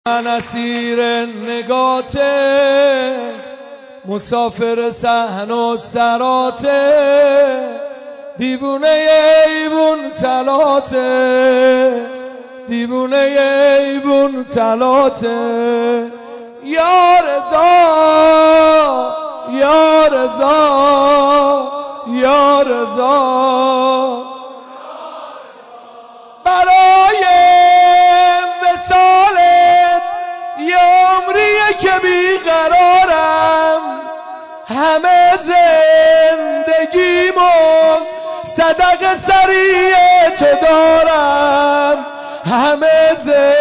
من اسیر نگاته، مسافر صحن و سراته، دیوونه ایوون تلاته، دیوونه ایوون تلاته. یا رضا یا رضا یا رضا، برای وصالت یه عمریه که بیقرارم، همه زندگیمو صدق سریع تو دارم، همه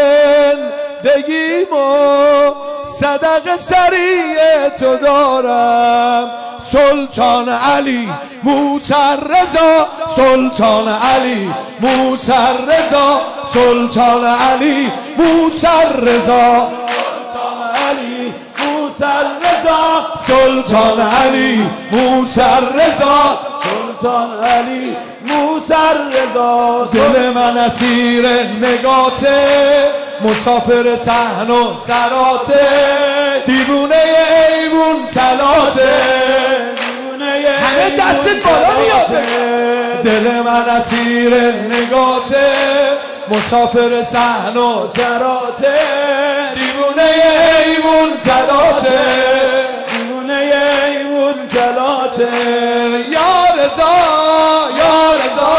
زندگیمو صدق سریع تو دارم. سلطان علی موسی رضا، سلطان علی موسی رضا، سلطان علی موسی رضا، سلطان علی موسی رضا، سلطان علی موسی رضا، سلطان علی موسی رضا. دل من اسیر نگاته، مسافر صحن و سراته، دیوونه ایوون تلاته، همه دستت بالا میاده. دل من اسیر نگاته، مسافر صحن و سراته، دیوونه ایوون تلاته، دیوونه ایوون تلاته. یا رضا یا رضا،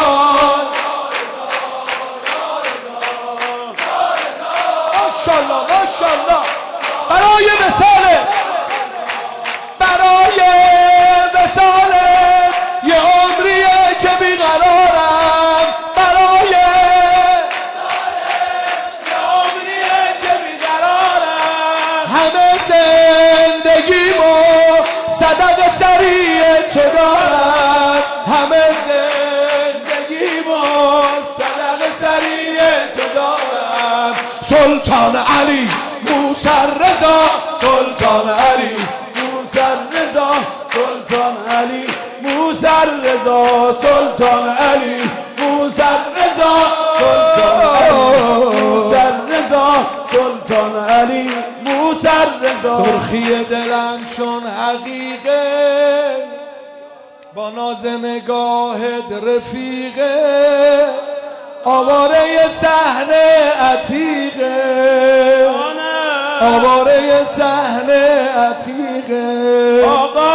ماشاءالله ماشاءالله، برای وصالت، برای وصالت یه عمریه که بیقرارم، برای وصالت یه عمریه که بیقرارم، همه زندگیمو صدق سریع تو دارم، همه زندگیمو صدق سریع تو دارم. سلطان علی موسی رضا، سلطان علی موسی رضا، سلطان علی موسی رضا، سلطان علی موسی رضا، سلطان علی موسی رضا، سلطان علی موسی رضا. سرخی دلم چون عقیقه، با ناز نگاهت رفیقه، آواره صحن عتیقه، آواره صحن عتیقه. آقا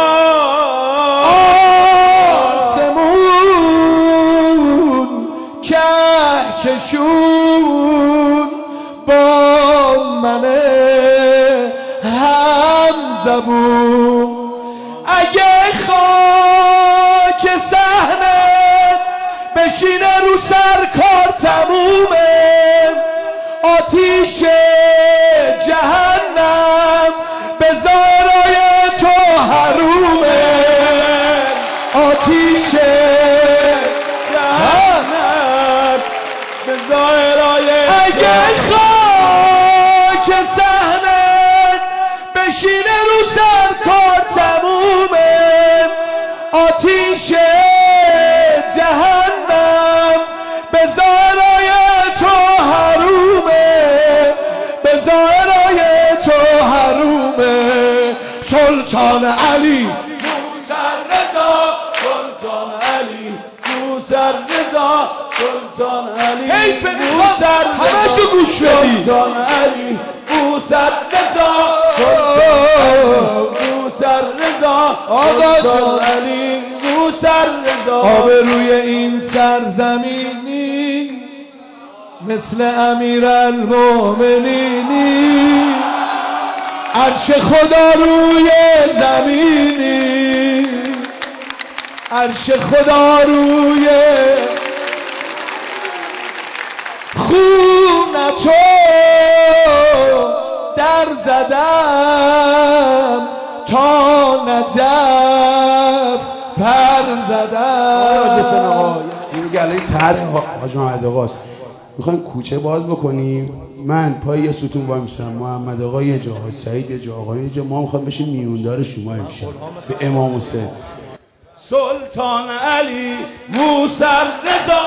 آسمون کهکشون با منه هم زبون، اگه خاک صحنت بشینه رو سر کار تمومه، آتیش جهنم به ظاهرای تو حرومه، آتیش جهنم به ظاهرای اگه خاک صحنت بشینه رو سر کار تمومه، آتیش جهنم به ظاهرای تو حرومه، به ظاهرای تو حرومه. سلطان علی موسی رضا، سلطان علی موسی رضا، سلطان علی حیف موسی رضا، همشو گوش بدی. سلطان علی موسی رضا، موسی رضا، سلطان علی موسی رضا. آبروی این سرزمینی مثل امیرالمومنینی، عرش خدا روی زمینی، عرش خدا روی خونتو در زدم، تا نجف پر زدم. این گله طرح حاج محمد آقاست. میخوایم کوچه باز بکنیم، من پای یه ستون وایمیستم، محمد آقا یه جا، سعید یه جا، آقا یه جا، ما میخوایم بشیم میوندار شما امشب به امام حسین. سلطان علی موسی رضا،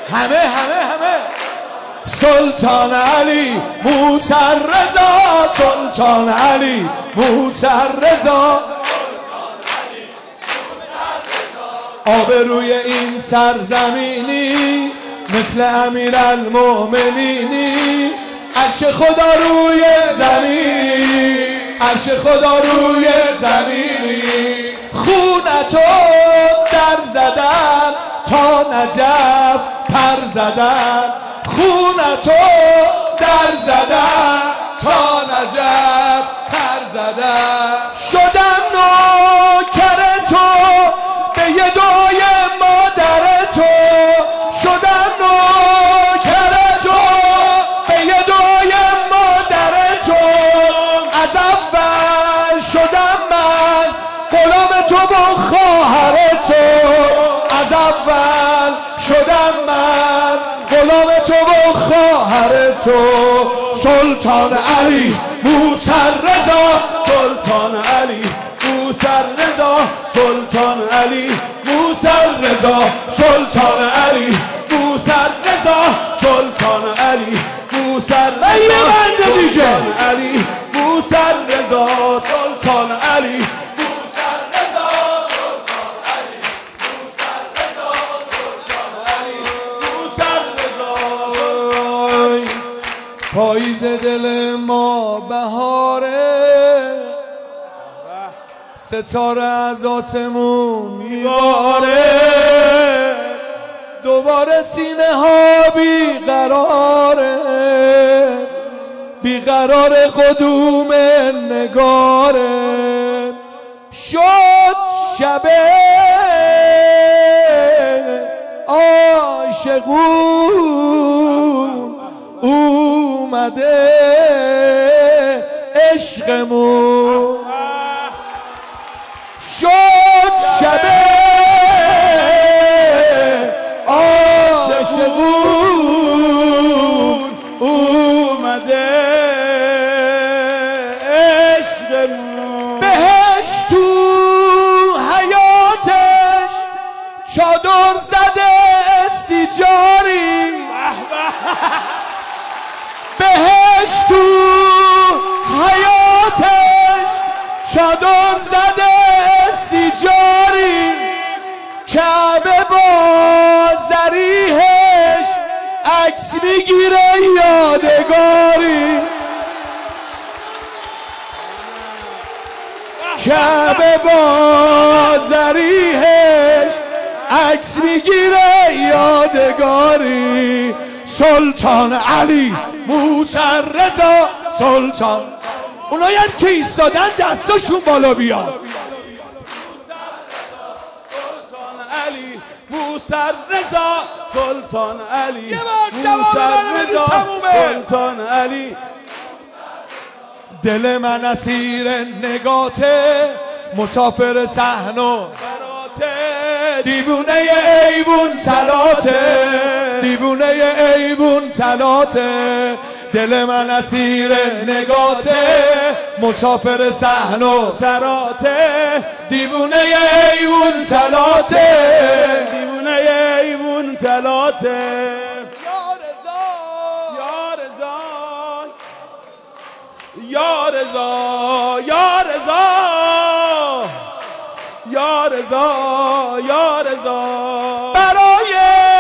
همه سلطان علی موسی رضا، سلطان علی موسی رضا، آبروی این سرزمینی مثل امیرالمؤمنینی، عرش خدا روی زمینی، عرش خدا روی زمینی، خونتو در زدم تا نجف پر زدم، خونتو در زدم تا نجف پر زدم، شدم نوکر تو به یه دعای مادر تو، شدم نوکر تو به یه دعای مادر تو، از اول شدم من غلام تو و خواهر تو، از اول شدم من غلام تو و خواهر تو، سلطان علی موسی رضا، سلطان علی موسی رضا، سلطان علی موسی رضا، سلطان علی موسی رضا، سلطان علی موسی رضا، سلطان علی موسی رضا، سلطان علی موسی رضا، سلطان علی موسی رضا، سلطان علی موسی رضا. پاییز دل ما بهاره، ستاره از آسمون میباره، دوباره سینه ها بیقراره، بیقرار قدوم نگاره، شد شب عاشقون اومده عشقمون، شد شب عاشقون اومده عشقمون، بهش تو حیاتش چادر زده استیجاری، بهش تو حیاتش چادر زده استیجاری، کعبه با ضریحش عکس میگیره یادگاری، کعبه با ضریحش عکس میگیره یادگاری، سلطان علی موسی رضا، سلطان، اونایی که ایستادن دستاشون بالا بیاد، سلطان علی موسی رضا، سلطان علی موسی رضا، سلطان علی، دل من اسیر نگاته، مسافر صحن و براته، دیوونه ایوون تلاته، دیوونه ایوون تلاته، دل من اسیر نگاته، مسافر صحن و سراته، دیوونه ایوون تلاته، دیوونه ایوون تلاته، یا رضا یا رضا یا رضا یا رضا، برای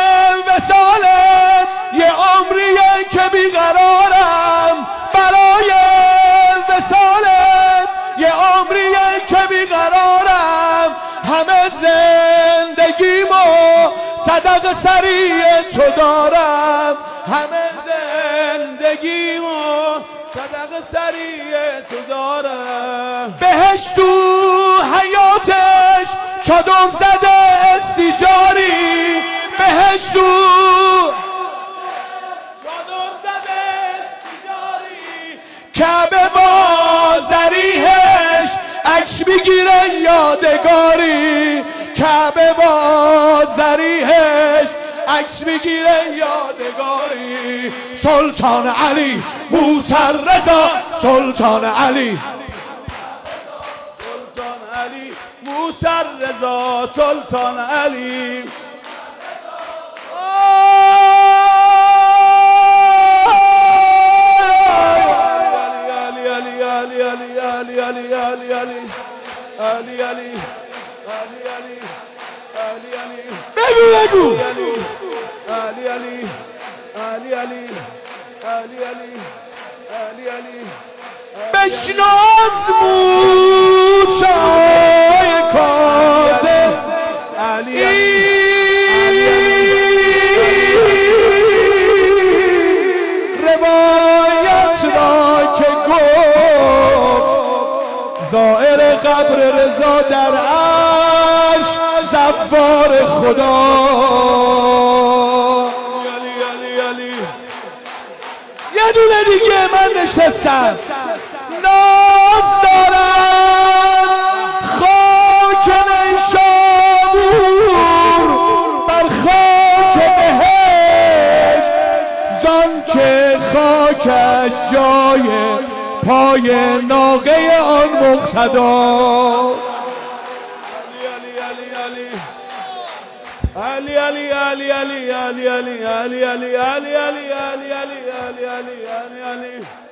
وصالت یه عمریه که بیقرارم، برای وصالت یه عمریه که بیقرارم، همه زندگیمو صدق سریع تو دارم، همه زندگیمو صدق سریع تو دارم، بهش تو حیاتش چادر زده استیجاری، بهش تو چادر زده استیجاری، کعبه با ضریحش عکس میگیره یادگاری، کعبه با ضریحش عکس میگیره یادگاری، سلطان علی موسی رضا، سلطان علی، سلطان علی موسی رضا، سلطان علی. علی علی علی علی علی علی بگو علی علی علی علی علی علی علی علی بشناس موسی کاظم علی روایت را که گفت زائر قبر رضا در عرش زوار خدا. یه دونه دیگه من نشستم ناز دارن خاک نیشابور بر خاک بهشت زان که خاکش جای پای ناقه آن مقتدا. علی علی علی علی علی علی علی علی علی علی علی علی علی علی علی علی